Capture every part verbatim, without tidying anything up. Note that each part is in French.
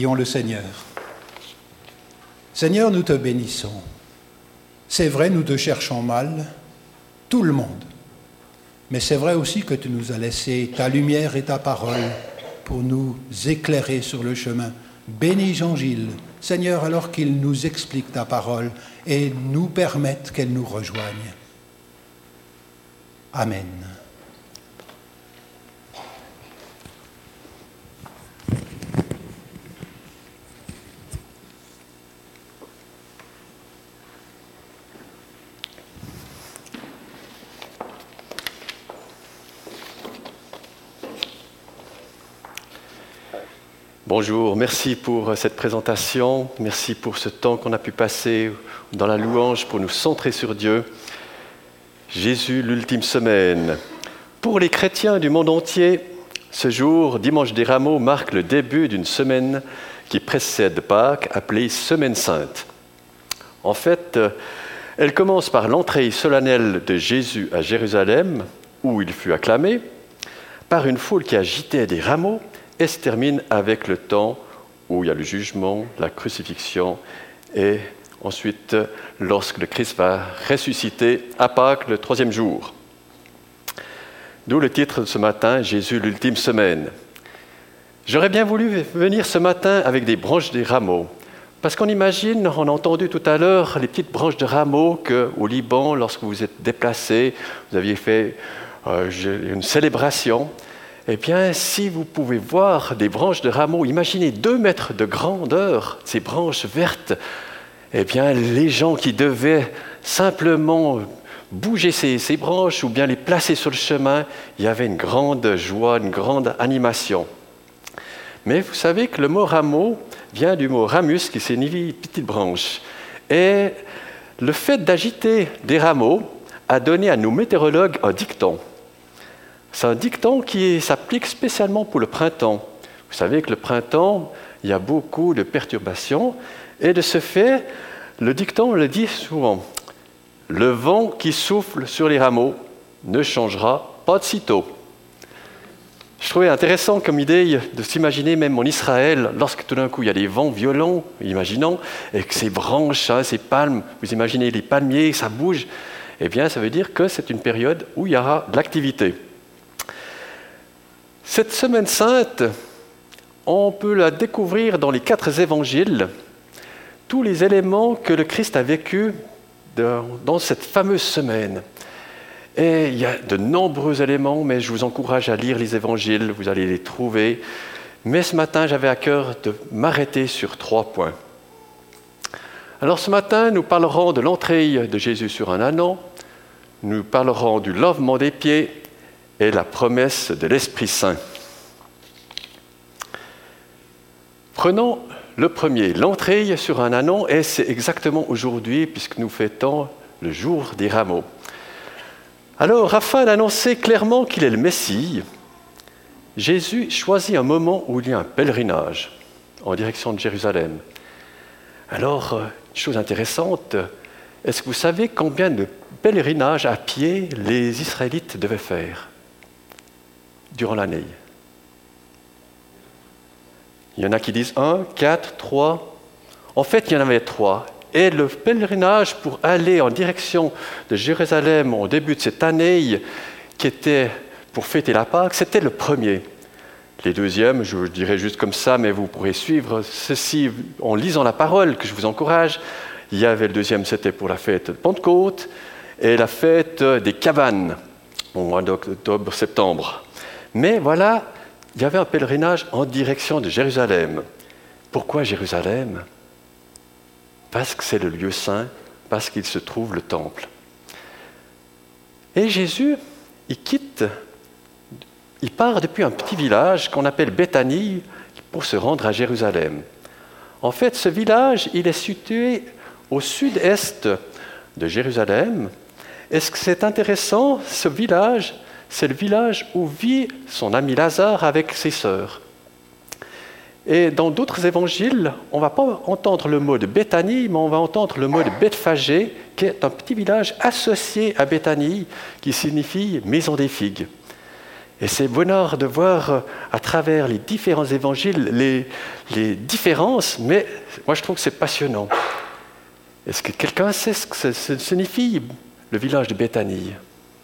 Prions le Seigneur. Seigneur, nous te bénissons. C'est vrai, nous te cherchons mal, tout le monde. Mais c'est vrai aussi que tu nous as laissé ta lumière et ta parole pour nous éclairer sur le chemin. Bénis Jean-Gilles, Seigneur, alors qu'il nous explique ta parole et nous permette qu'elle nous rejoigne. Amen. Bonjour, merci pour cette présentation, merci pour ce temps qu'on a pu passer dans la louange pour nous centrer sur Dieu. Jésus, l'ultime semaine. Pour les chrétiens du monde entier, ce jour, dimanche des Rameaux, marque le début d'une semaine qui précède Pâques, appelée Semaine Sainte. En fait, elle commence par l'entrée solennelle de Jésus à Jérusalem, où il fut acclamé, par une foule qui agitait des rameaux, et se termine avec le temps où il y a le jugement, la crucifixion, et ensuite, lorsque le Christ va ressusciter à Pâques, le troisième jour. D'où le titre de ce matin, Jésus, l'ultime semaine. J'aurais bien voulu venir ce matin avec des branches des rameaux, parce qu'on imagine, on a entendu tout à l'heure les petites branches de rameaux qu'au Liban, lorsque vous êtes déplacés, vous aviez fait euh, une célébration. Eh bien, si vous pouvez voir des branches de rameaux, imaginez deux mètres de grandeur, ces branches vertes, eh bien, les gens qui devaient simplement bouger ces, ces branches ou bien les placer sur le chemin, il y avait une grande joie, une grande animation. Mais vous savez que le mot rameau vient du mot ramus, qui signifie petite branche. Et le fait d'agiter des rameaux a donné à nos météorologues un dicton. C'est un dicton qui s'applique spécialement pour le printemps. Vous savez que le printemps, il y a beaucoup de perturbations. Et de ce fait, le dicton le dit souvent. Le vent qui souffle sur les rameaux ne changera pas de sitôt. Je trouvais intéressant comme idée de s'imaginer même en Israël, lorsque tout d'un coup il y a des vents violents, imaginons, et que ces branches, hein, ces palmes, vous imaginez les palmiers, ça bouge, eh bien ça veut dire que c'est une période où il y aura de l'activité. Cette semaine sainte, on peut la découvrir dans les quatre évangiles, tous les éléments que le Christ a vécu dans cette fameuse semaine. Et il y a de nombreux éléments, mais je vous encourage à lire les évangiles, vous allez les trouver. Mais ce matin, j'avais à cœur de m'arrêter sur trois points. Alors ce matin, nous parlerons de l'entrée de Jésus sur un ânon, nous parlerons du lavement des pieds, et la promesse de l'Esprit Saint. Prenons le premier, l'entrée sur un ânon, et c'est exactement aujourd'hui, puisque nous fêtons le jour des rameaux. Alors, afin d'annoncer clairement qu'il est le Messie, Jésus choisit un moment où il y a un pèlerinage en direction de Jérusalem. Alors, une chose intéressante, est-ce que vous savez combien de pèlerinages à pied les Israélites devaient faire durant l'année? Il y en a qui disent un, quatre, trois. En fait, il y en avait trois. Et le pèlerinage pour aller en direction de Jérusalem au début de cette année, qui était pour fêter la Pâque, c'était le premier. Les deuxièmes, je vous dirai juste comme ça, mais vous pourrez suivre ceci en lisant la parole, que je vous encourage. Il y avait le deuxième, c'était pour la fête de Pentecôte, et la fête des cabanes, au mois d'octobre, septembre. Mais voilà, il y avait un pèlerinage en direction de Jérusalem. Pourquoi Jérusalem ? Parce que c'est le lieu saint, parce qu'il se trouve le temple. Et Jésus, il quitte, il part depuis un petit village qu'on appelle Béthanie pour se rendre à Jérusalem. En fait, ce village, il est situé au sud-est de Jérusalem. Et ce que c'est intéressant, ce village, c'est le village où vit son ami Lazare avec ses sœurs. Et dans d'autres évangiles, on ne va pas entendre le mot de Béthanie, mais on va entendre le mot de Bethphagée, qui est un petit village associé à Béthanie, qui signifie maison des figues. Et c'est bonheur de voir à travers les différents évangiles les, les différences, mais moi je trouve que c'est passionnant. Est-ce que quelqu'un sait ce que ça signifie, le village de Béthanie?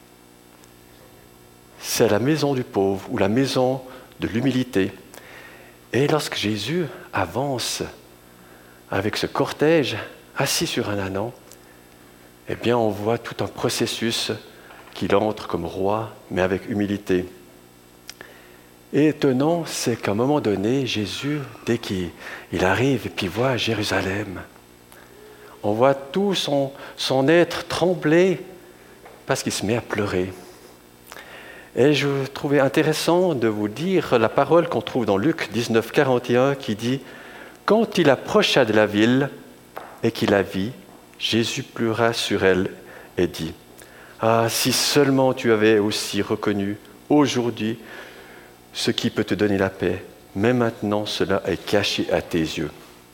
C'est la maison du pauvre ou la maison de l'humilité. Et lorsque Jésus avance avec ce cortège assis sur un ânon, eh bien on voit tout un processus qu'il entre comme roi, mais avec humilité. Et étonnant, c'est qu'à un moment donné, Jésus, dès qu'il il arrive et puis voit Jérusalem, on voit tout son, son être trembler parce qu'il se met à pleurer. Et je trouvais intéressant de vous dire la parole qu'on trouve dans Luc dix-neuf, quarante et un qui dit « Quand il approcha de la ville et qu'il la vit, Jésus pleura sur elle et dit « Ah, si seulement tu avais aussi reconnu aujourd'hui ce qui peut te donner la paix, mais maintenant cela est caché à tes yeux. »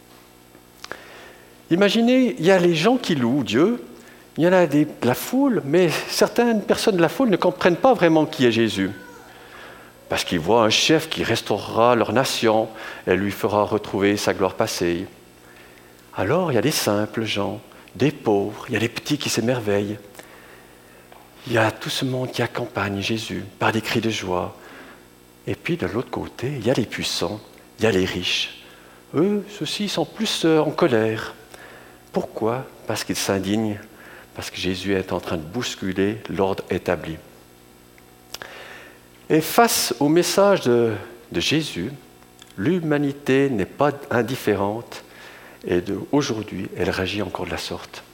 Imaginez, il y a les gens qui louent Dieu, il y en a des, de la foule, mais certaines personnes de la foule ne comprennent pas vraiment qui est Jésus. Parce qu'ils voient un chef qui restaurera leur nation et lui fera retrouver sa gloire passée. Alors il y a des simples gens, des pauvres, il y a des petits qui s'émerveillent. Il y a tout ce monde qui accompagne Jésus par des cris de joie. Et puis de l'autre côté, il y a les puissants, il y a les riches. Eux, ceux-ci sont plus en colère. Pourquoi ? Parce qu'ils s'indignent, parce que Jésus est en train de bousculer l'ordre établi. Et face au message de, de Jésus, l'humanité n'est pas indifférente et de, aujourd'hui, elle réagit encore de la sorte.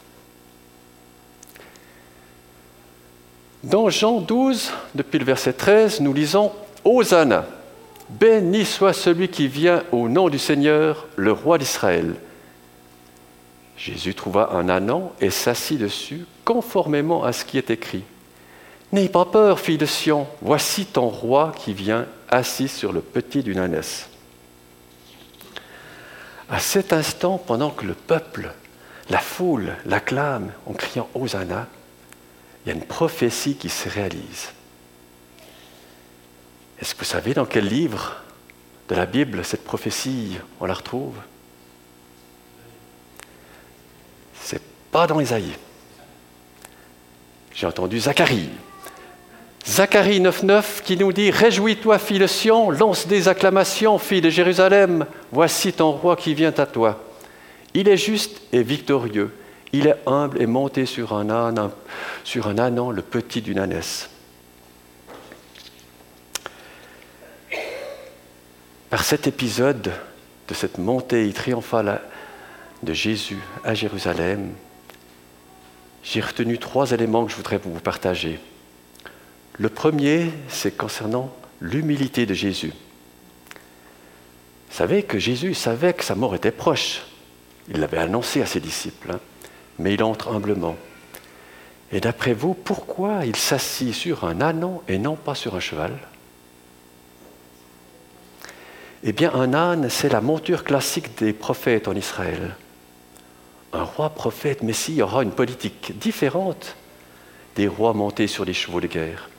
Dans Jean douze, depuis le verset treize, nous lisons « Hosanna, béni soit celui qui vient au nom du Seigneur, le roi d'Israël. » Jésus trouva un ânon et s'assit dessus, conformément à ce qui est écrit. « N'aie pas peur, fille de Sion, voici ton roi qui vient assis sur le petit d'une ânesse. » À cet instant, pendant que le peuple, la foule, l'acclame en criant « Hosanna », il y a une prophétie qui se réalise. Est-ce que vous savez dans quel livre de la Bible cette prophétie, on la retrouve ? C'est pas dans Ésaïe. J'ai entendu Zacharie. Zacharie neuf neuf qui nous dit « Réjouis-toi, fille de Sion, lance des acclamations, fille de Jérusalem, voici ton roi qui vient à toi. Il est juste et victorieux, il est humble et monté sur un âne, sur un ânon, le petit d'une ânesse. » Par cet épisode de cette montée triomphale de Jésus à Jérusalem, j'ai retenu trois éléments que je voudrais vous partager. Le premier, c'est concernant l'humilité de Jésus. Vous savez que Jésus savait que sa mort était proche. Il l'avait annoncé à ses disciples, hein, mais il entre humblement. Et d'après vous, pourquoi il s'assit sur un ânon et non pas sur un cheval ? Eh bien, un âne, c'est la monture classique des prophètes en Israël. Un roi prophète Messie aura une politique différente des rois montés sur des chevaux de guerre.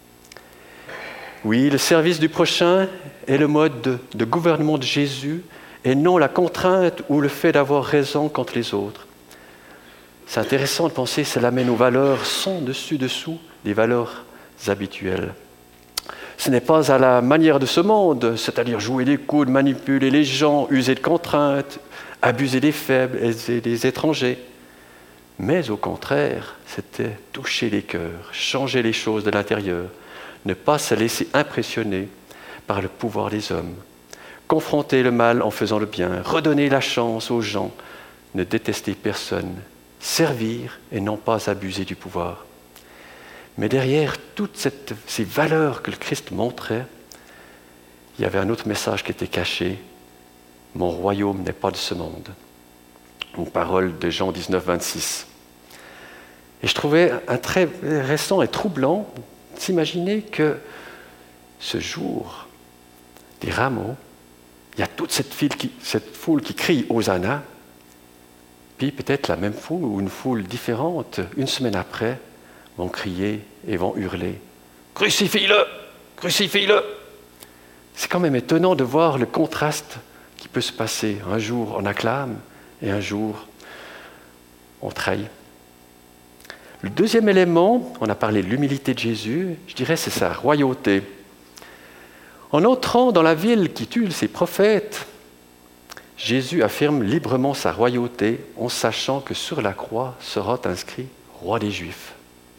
Oui, le service du prochain est le mode de, de gouvernement de Jésus et non la contrainte ou le fait d'avoir raison contre les autres. C'est intéressant de penser que cela mène aux valeurs sans dessus-dessous des valeurs habituelles. Ce n'est pas à la manière de ce monde, c'est-à-dire jouer les coudes, manipuler les gens, user de contraintes, abuser des faibles et des étrangers. Mais au contraire, c'était toucher les cœurs, changer les choses de l'intérieur, ne pas se laisser impressionner par le pouvoir des hommes, confronter le mal en faisant le bien, redonner la chance aux gens, ne détester personne, servir et non pas abuser du pouvoir. Mais derrière toutes cette, ces valeurs que le Christ montrait, il y avait un autre message qui était caché. « Mon royaume n'est pas de ce monde ». Une parole de Jean dix-neuf, vingt-six. Et je trouvais un très récent et troublant de s'imaginer que ce jour des rameaux, il y a toute cette, file qui, cette foule qui crie « Hosanna », puis peut-être la même foule ou une foule différente, une semaine après, vont crier et vont hurler « Crucifie-le » crucifie-le. C'est quand même étonnant de voir le contraste qui peut se passer. Un jour, on acclame et un jour, on trahit. Le deuxième élément, on a parlé de l'humilité de Jésus, je dirais c'est sa royauté. En entrant dans la ville qui tue ses prophètes, Jésus affirme librement sa royauté en sachant que sur la croix sera inscrit « Roi des Juifs ».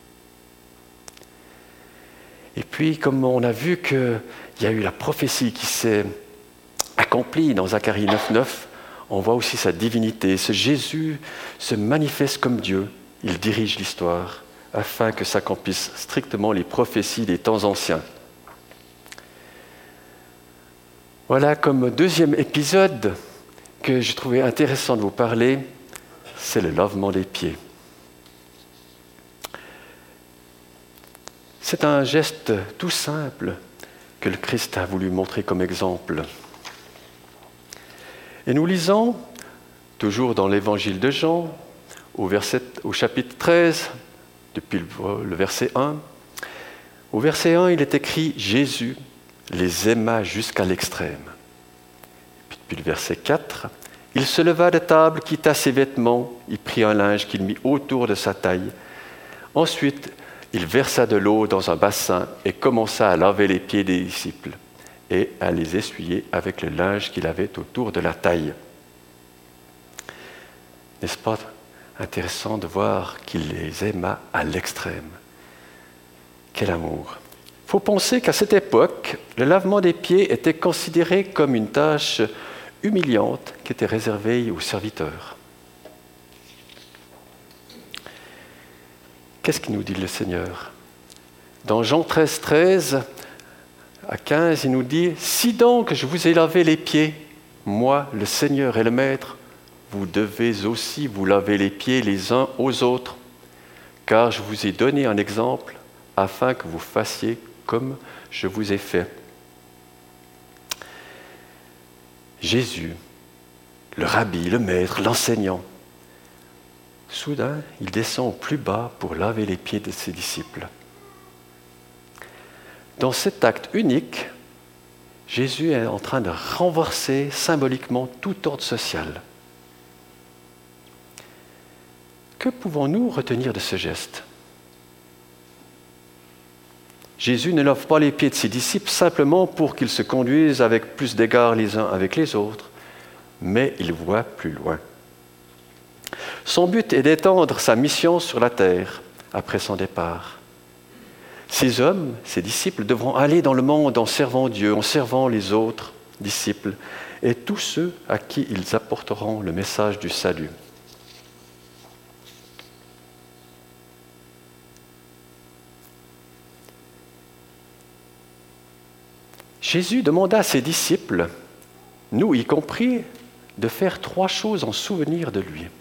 Et puis, comme on a vu qu'il y a eu la prophétie qui s'est accomplie dans Zacharie neuf neuf, on voit aussi sa divinité. Ce Jésus se manifeste comme Dieu. Il dirige l'histoire afin que s'accomplissent strictement les prophéties des temps anciens. Voilà comme deuxième épisode que j'ai trouvé intéressant de vous parler, c'est le lavement des pieds. C'est un geste tout simple que le Christ a voulu montrer comme exemple. Et nous lisons, toujours dans l'évangile de Jean, au, verset, au chapitre treize, depuis le, le verset un. Au verset un, il est écrit « Jésus les aima jusqu'à l'extrême ». Puis depuis le verset quatre, « Il se leva de table, quitta ses vêtements, il prit un linge qu'il mit autour de sa taille. Ensuite, il versa de l'eau dans un bassin et commença à laver les pieds des disciples et à les essuyer avec le linge qu'il avait autour de la taille. » N'est-ce pas intéressant de voir qu'il les aima à l'extrême? Quel amour! Il faut penser qu'à cette époque, le lavement des pieds était considéré comme une tâche humiliante qui était réservée aux serviteurs. Qu'est-ce qu'il nous dit le Seigneur? Dans Jean treize, treize à quinze, il nous dit « Si donc je vous ai lavé les pieds, moi, le Seigneur et le Maître, vous devez aussi vous laver les pieds les uns aux autres, car je vous ai donné un exemple afin que vous fassiez comme je vous ai fait. » Jésus, le rabbi, le maître, l'enseignant, soudain, il descend au plus bas pour laver les pieds de ses disciples. Dans cet acte unique, Jésus est en train de renverser symboliquement tout ordre social. Que pouvons-nous retenir de ce geste? Jésus ne lave pas les pieds de ses disciples simplement pour qu'ils se conduisent avec plus d'égard les uns avec les autres, mais il voit plus loin. Son but est d'étendre sa mission sur la terre après son départ. Ces hommes, ces disciples, devront aller dans le monde en servant Dieu, en servant les autres disciples et tous ceux à qui ils apporteront le message du salut. Jésus demanda à ses disciples, nous y compris, de faire trois choses en souvenir de lui.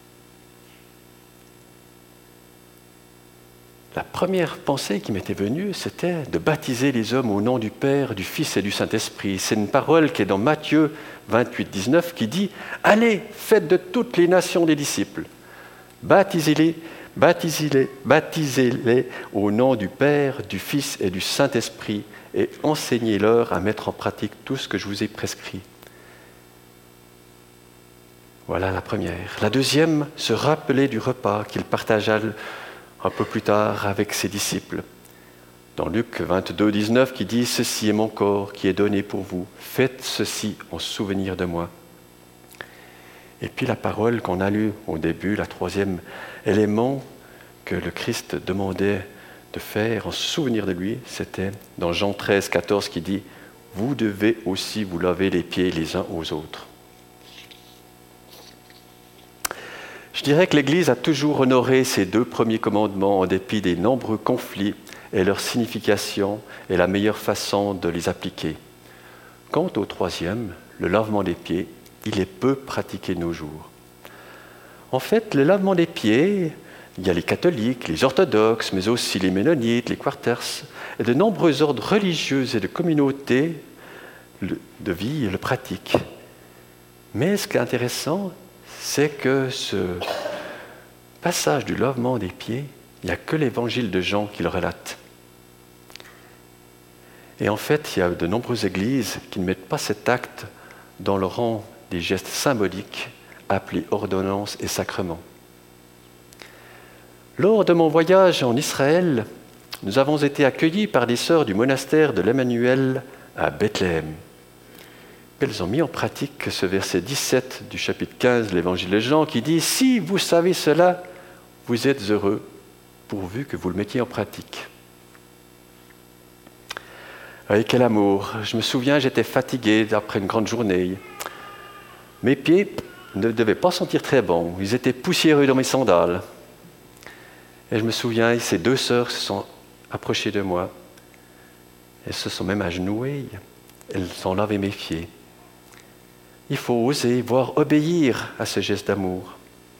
La première pensée qui m'était venue, c'était de baptiser les hommes au nom du Père, du Fils et du Saint-Esprit. C'est une parole qui est dans Matthieu vingt-huit, dix-neuf qui dit « Allez, faites de toutes les nations des disciples, baptisez-les, baptisez-les, baptisez-les au nom du Père, du Fils et du Saint-Esprit, et enseignez-leur à mettre en pratique tout ce que je vous ai prescrit. » Voilà la première. La deuxième, se rappeler du repas qu'il partagea un peu plus tard avec ses disciples. Dans Luc vingt-deux, dix-neuf, qui dit « Ceci est mon corps qui est donné pour vous. Faites ceci en souvenir de moi. » Et puis la parole qu'on a lue au début, la troisième élément que le Christ demandait de faire en souvenir de lui, c'était dans Jean treize, quatorze qui dit « Vous devez aussi vous laver les pieds les uns aux autres. » Je dirais que l'Église a toujours honoré ces deux premiers commandements en dépit des nombreux conflits et leur signification est la meilleure façon de les appliquer. Quant au troisième, le lavement des pieds, il est peu pratiqué de nos jours. En fait, le lavement des pieds, il y a les catholiques, les orthodoxes, mais aussi les ménonites, les quarters, et de nombreux ordres religieux et de communautés de vie le pratiquent. Mais ce qui est intéressant, c'est que ce passage du lavement des pieds, il n'y a que l'évangile de Jean qui le relate. Et en fait, il y a de nombreuses églises qui ne mettent pas cet acte dans le rang des gestes symboliques appelés ordonnances et sacrements. Lors de mon voyage en Israël, nous avons été accueillis par des sœurs du monastère de l'Emmanuel à Bethléem. Elles ont mis en pratique ce verset dix-sept du chapitre quinze de l'Évangile de Jean qui dit « Si vous savez cela, vous êtes heureux, pourvu que vous le mettiez en pratique. » Avec quel amour! Je me souviens, j'étais fatigué après une grande journée. Mes pieds ne devaient pas sentir très bon, ils étaient poussiéreux dans mes sandales. Et je me souviens, ces deux sœurs se sont approchées de moi. Elles se sont même agenouillées, elles ont lavé mes pieds. Il faut oser, voire obéir à ce geste d'amour.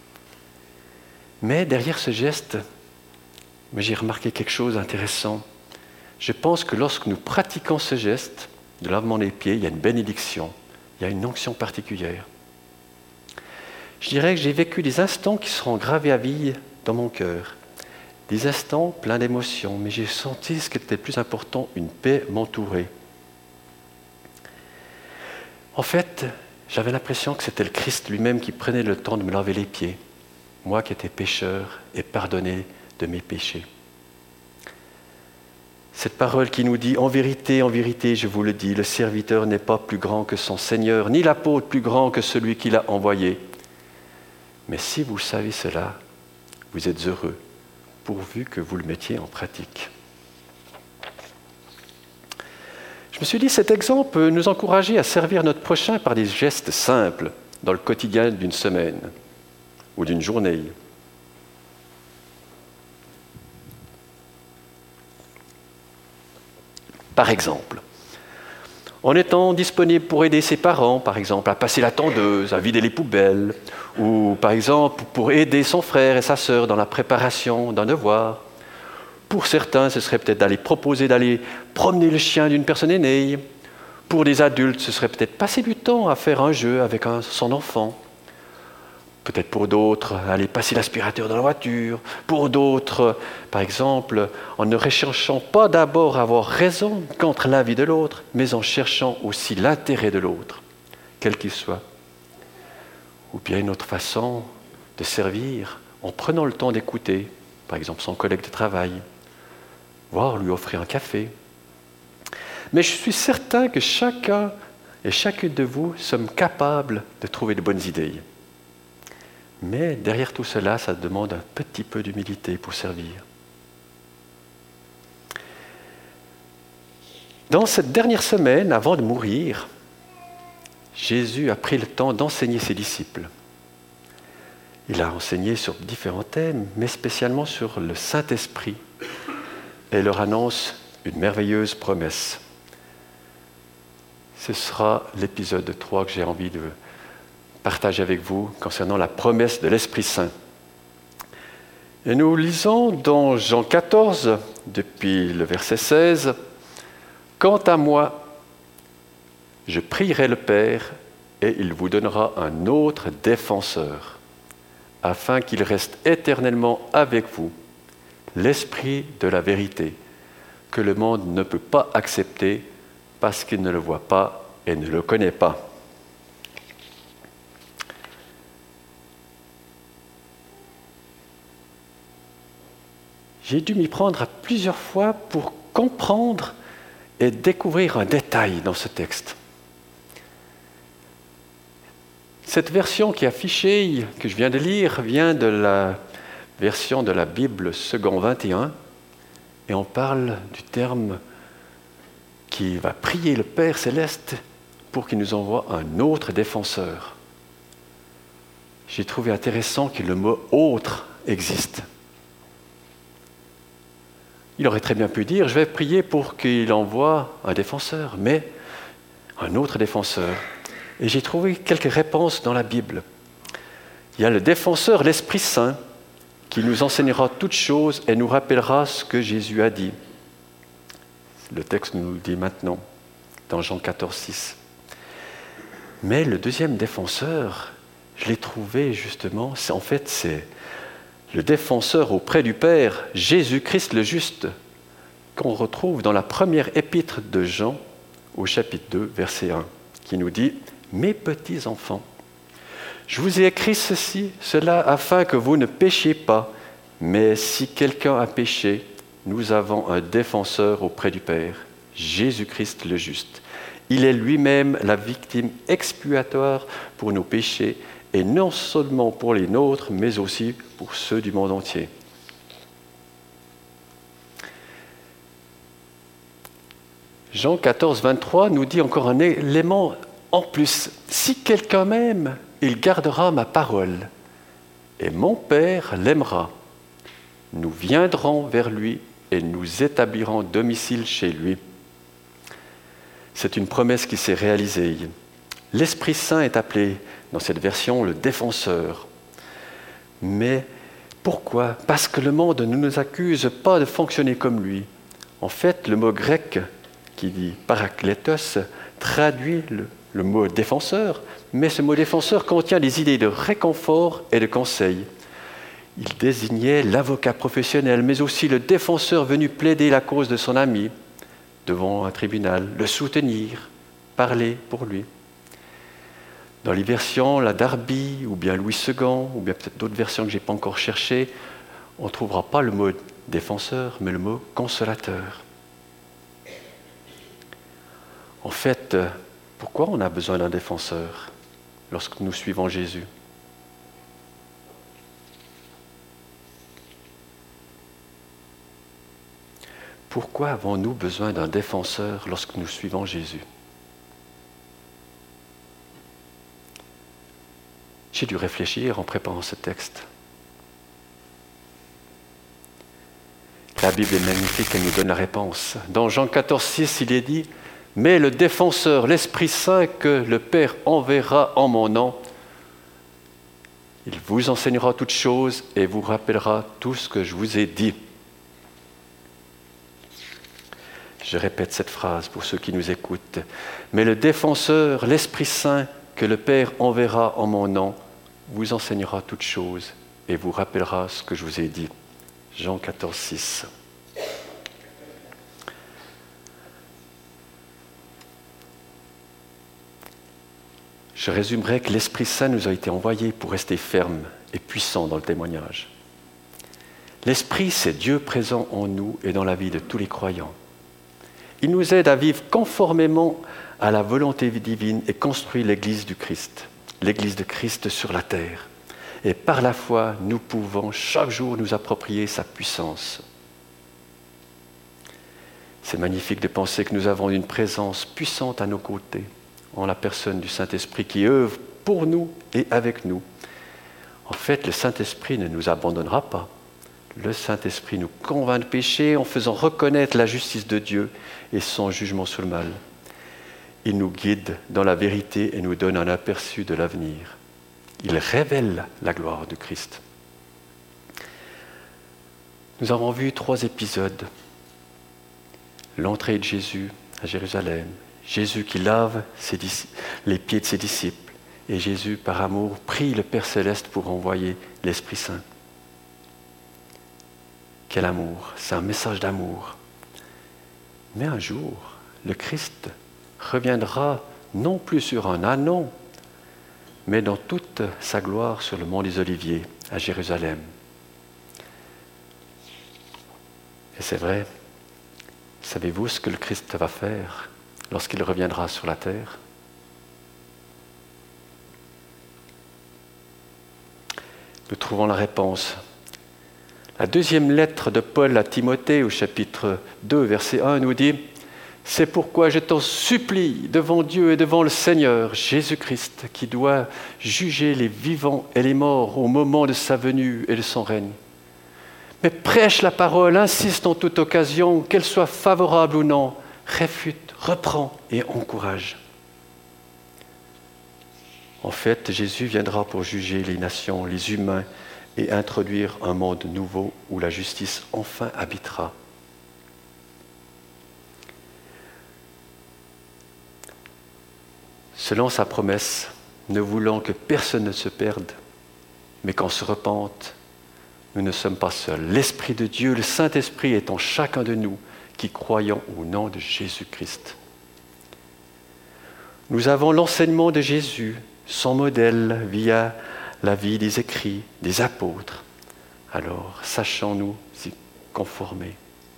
Mais derrière ce geste, j'ai remarqué quelque chose d'intéressant. Je pense que lorsque nous pratiquons ce geste de lavement des pieds, il y a une bénédiction, il y a une onction particulière. Je dirais que j'ai vécu des instants qui seront gravés à vie dans mon cœur. Des instants pleins d'émotions, mais j'ai senti ce qui était le plus important, une paix m'entourer. En fait, j'avais l'impression que c'était le Christ lui-même qui prenait le temps de me laver les pieds, moi qui étais pécheur et pardonné de mes péchés. Cette parole qui nous dit « En vérité, en vérité, je vous le dis, le serviteur n'est pas plus grand que son Seigneur, ni l'apôtre plus grand que celui qui l'a envoyé. Mais si vous savez cela, vous êtes heureux, pourvu que vous le mettiez en pratique. » Je me suis dit, cet exemple peut nous encourager à servir notre prochain par des gestes simples dans le quotidien d'une semaine ou d'une journée. Par exemple, en étant disponible pour aider ses parents, par exemple, à passer la tondeuse, à vider les poubelles, ou par exemple pour aider son frère et sa sœur dans la préparation d'un devoir. Pour certains, ce serait peut-être d'aller proposer d'aller promener le chien d'une personne aînée. Pour des adultes, ce serait peut-être passer du temps à faire un jeu avec un, son enfant. Peut-être pour d'autres, aller passer l'aspirateur dans la voiture. Pour d'autres, par exemple, en ne recherchant pas d'abord à avoir raison contre l'avis de l'autre, mais en cherchant aussi l'intérêt de l'autre, quel qu'il soit. Ou bien une autre façon de servir en prenant le temps d'écouter, par exemple son collègue de travail, voire lui offrir un café. Mais je suis certain que chacun et chacune de vous sommes capables de trouver de bonnes idées. Mais derrière tout cela, ça demande un petit peu d'humilité pour servir. Dans cette dernière semaine, avant de mourir, Jésus a pris le temps d'enseigner ses disciples. Il a enseigné sur différents thèmes, mais spécialement sur le Saint-Esprit, et leur annonce une merveilleuse promesse. Ce sera l'épisode trois que j'ai envie de partager avec vous concernant la promesse de l'Esprit Saint. Et nous lisons dans Jean quatorze, depuis le verset seize, « Quant à moi, je prierai le Père, et il vous donnera un autre défenseur, afin qu'il reste éternellement avec vous, l'Esprit de la vérité, que le monde ne peut pas accepter parce qu'il ne le voit pas et ne le connaît pas. » J'ai dû m'y prendre à plusieurs fois pour comprendre et découvrir un détail dans ce texte. Cette version qui est affichée, que je viens de lire, vient de la version de la Bible second vingt et un, et on parle du terme qui va prier le Père céleste pour qu'il nous envoie un autre défenseur. J'ai trouvé intéressant que le mot « autre » existe. Il aurait très bien pu dire « je vais prier pour qu'il envoie un défenseur », mais un autre défenseur. Et j'ai trouvé quelques réponses dans la Bible. Il y a le défenseur, l'Esprit Saint, qui nous enseignera toutes choses et nous rappellera ce que Jésus a dit. Le texte nous le dit maintenant, dans Jean quatorze, six. Mais le deuxième défenseur, je l'ai trouvé justement, c'est, en fait c'est le défenseur auprès du Père, Jésus-Christ le juste, qu'on retrouve dans la première épître de Jean, au chapitre deux, verset un, qui nous dit « Mes petits enfants, je vous ai écrit ceci, cela afin que vous ne péchiez pas, mais si quelqu'un a péché, nous avons un défenseur auprès du Père, Jésus-Christ le juste. Il est lui-même la victime expiatoire pour nos péchés, et non seulement pour les nôtres, mais aussi pour ceux du monde entier. » Jean quatorze, vingt-trois nous dit encore un élément en plus. « Si quelqu'un m'aime, il gardera ma parole, et mon Père l'aimera. Nous viendrons vers lui et nous établirons domicile chez lui. » C'est une promesse qui s'est réalisée. L'Esprit Saint est appelé, dans cette version, le défenseur. Mais pourquoi ? Parce que le monde ne nous accuse pas de fonctionner comme lui. En fait, le mot grec qui dit « parakletos » traduit le, le mot « défenseur », mais ce mot « défenseur » contient des idées de réconfort et de conseil. Il désignait l'avocat professionnel, mais aussi le défenseur venu plaider la cause de son ami devant un tribunal, le soutenir, parler pour lui. Dans les versions, la Darby, ou bien Louis second, ou bien peut-être d'autres versions que je n'ai pas encore cherchées, on ne trouvera pas le mot défenseur, mais le mot consolateur. En fait, pourquoi on a besoin d'un défenseur lorsque nous suivons Jésus ? Pourquoi avons-nous besoin d'un défenseur lorsque nous suivons Jésus ? J'ai dû réfléchir en préparant ce texte. La Bible est magnifique, elle nous donne la réponse. Dans Jean quatorze, six, il est dit « Mais le défenseur, l'Esprit Saint que le Père enverra en mon nom, il vous enseignera toutes choses et vous rappellera tout ce que je vous ai dit. » Je répète cette phrase pour ceux qui nous écoutent. « Mais le défenseur, l'Esprit Saint que le Père enverra en mon nom, vous enseignera toutes choses et vous rappellera ce que je vous ai dit. » Jean quatorze, six. Je résumerai que l'Esprit Saint nous a été envoyé pour rester ferme et puissant dans le témoignage. L'Esprit, c'est Dieu présent en nous et dans la vie de tous les croyants. Il nous aide à vivre conformément à la volonté divine et construire l'Église du Christ, l'Église de Christ sur la terre. Et par la foi, nous pouvons chaque jour nous approprier sa puissance. C'est magnifique de penser que nous avons une présence puissante à nos côtés, en la personne du Saint-Esprit qui œuvre pour nous et avec nous. En fait, le Saint-Esprit ne nous abandonnera pas. Le Saint-Esprit nous convainc de péché en faisant reconnaître la justice de Dieu et son jugement sur le mal. Il nous guide dans la vérité et nous donne un aperçu de l'avenir. Il révèle la gloire du Christ. Nous avons vu trois épisodes. L'entrée de Jésus à Jérusalem, Jésus qui lave ses disciples, les pieds de ses disciples, et Jésus, par amour, prie le Père Céleste pour envoyer l'Esprit Saint. Quel amour! C'est un message d'amour. Mais un jour, le Christ reviendra non plus sur un ânon, mais dans toute sa gloire sur le mont des Oliviers, à Jérusalem. Et c'est vrai, savez-vous ce que le Christ va faire lorsqu'il reviendra sur la terre? Nous trouvons la réponse. La deuxième lettre de Paul à Timothée, au chapitre deux, verset un, nous dit « C'est pourquoi je t'en supplie devant Dieu et devant le Seigneur, Jésus-Christ, qui doit juger les vivants et les morts au moment de sa venue et de son règne. Mais prêche la parole, insiste en toute occasion, qu'elle soit favorable ou non, réfute, reprend et encourage. » En fait, Jésus viendra pour juger les nations, les humains, et introduire un monde nouveau où la justice enfin habitera. Selon sa promesse, ne voulant que personne ne se perde, mais qu'on se repente, nous ne sommes pas seuls. L'Esprit de Dieu, le Saint-Esprit est en chacun de nous, qui croyons au nom de Jésus-Christ. Nous avons l'enseignement de Jésus, son modèle via la vie des écrits, des apôtres. Alors, sachons-nous y conformer.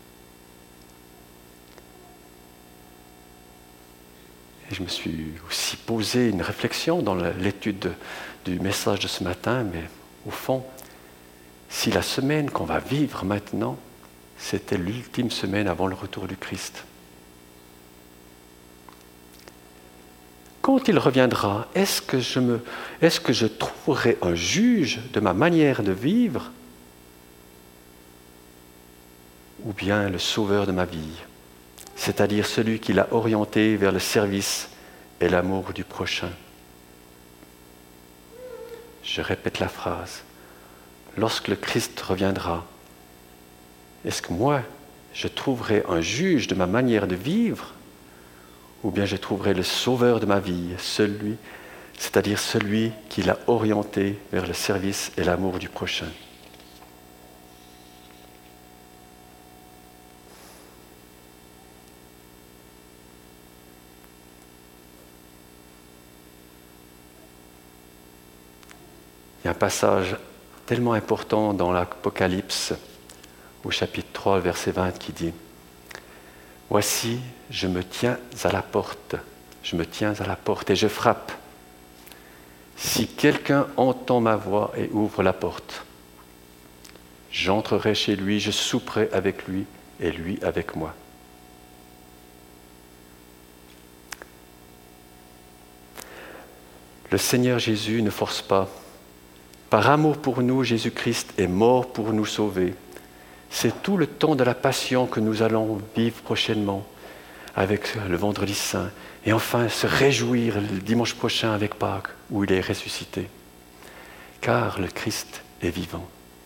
Et je me suis aussi posé une réflexion dans l'étude du message de ce matin, mais au fond, si la semaine qu'on va vivre maintenant, c'était l'ultime semaine avant le retour du Christ. Quand il reviendra, est-ce que je me, est-ce que je trouverai un juge de ma manière de vivre ou bien le sauveur de ma vie, c'est-à-dire celui qui l'a orienté vers le service et l'amour du prochain? Je répète la phrase. Lorsque le Christ reviendra, est-ce que moi, je trouverai un juge de ma manière de vivre ou bien je trouverai le sauveur de ma vie, celui, c'est-à-dire celui qui l'a orienté vers le service et l'amour du prochain? Il y a un passage tellement important dans l'Apocalypse, au chapitre trois, verset vingt, qui dit « Voici, je me tiens à la porte, je me tiens à la porte et je frappe. Si quelqu'un entend ma voix et ouvre la porte, j'entrerai chez lui, je souperai avec lui et lui avec moi. » Le Seigneur Jésus ne force pas. Par amour pour nous, Jésus-Christ est mort pour nous sauver. C'est tout le temps de la passion que nous allons vivre prochainement avec le Vendredi Saint et enfin se réjouir le dimanche prochain avec Pâques où il est ressuscité. Car le Christ est vivant.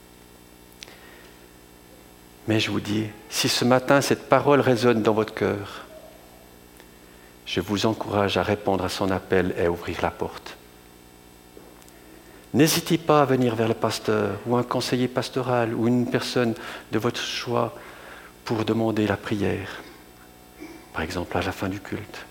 Mais je vous dis, si ce matin cette parole résonne dans votre cœur, je vous encourage à répondre à son appel et à ouvrir la porte. N'hésitez pas à venir vers le pasteur ou un conseiller pastoral ou une personne de votre choix pour demander la prière, par exemple à la fin du culte.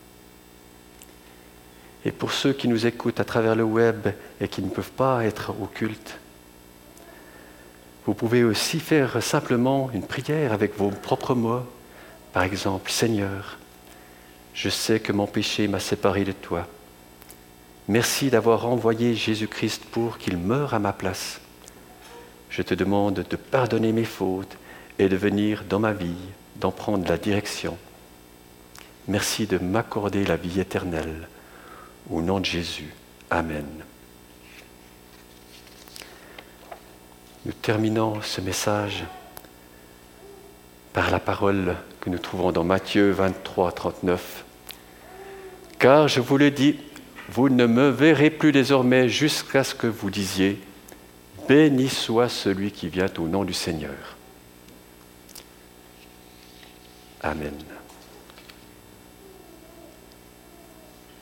Et pour ceux qui nous écoutent à travers le web et qui ne peuvent pas être au culte, vous pouvez aussi faire simplement une prière avec vos propres mots, par exemple, « Seigneur, je sais que mon péché m'a séparé de toi. Merci d'avoir envoyé Jésus-Christ pour qu'il meure à ma place. Je te demande de pardonner mes fautes et de venir dans ma vie, d'en prendre la direction. Merci de m'accorder la vie éternelle. Au nom de Jésus. Amen. » Nous terminons ce message par la parole que nous trouvons dans Matthieu vingt-trois, trente-neuf. « Car je vous le dis, vous ne me verrez plus désormais jusqu'à ce que vous disiez « Béni soit celui qui vient au nom du Seigneur. » Amen.